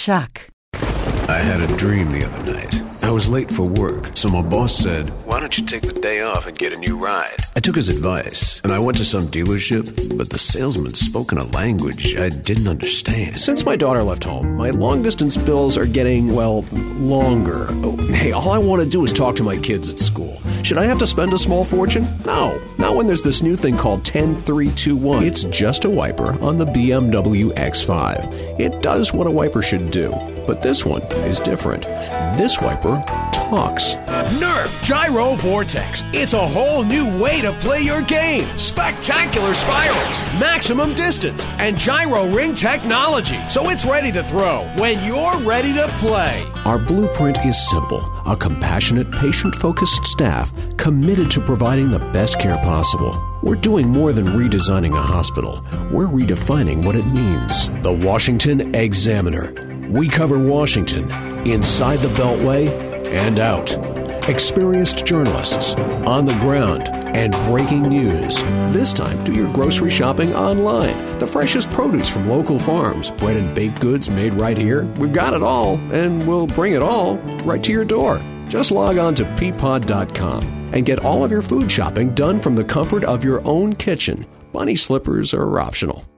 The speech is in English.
Chuck. I had a dream the other night. I was late for work, so my boss said, "Why don't you take the day off and get a new ride?" I took his advice, and I went to some dealership, but the salesman spoke in a language I didn't understand. Since my daughter left home, my long-distance bills are getting, longer. Oh, hey, all I want to do is talk to my kids at school. Should I have to spend a small fortune? No, not when there's this new thing called 10321. It's just a wiper on the BMW X5. It does what a wiper should do, but this one is different. This wiper talks. Nerf Gyro Vortex. It's a whole new way to play your game. Spectacular spirals, maximum distance, and gyro ring technology. So it's ready to throw when you're ready to play. Our blueprint is simple. A compassionate, patient-focused staff committed to providing the best care possible. We're doing more than redesigning a hospital. We're redefining what it means. The Washington Examiner. We cover Washington, inside the Beltway and out. Experienced journalists, on the ground, and breaking news. This time, do your grocery shopping online. The freshest produce from local farms, bread and baked goods made right here. We've got it all, and we'll bring it all right to your door. Just log on to peapod.com and get all of your food shopping done from the comfort of your own kitchen. Bunny slippers are optional.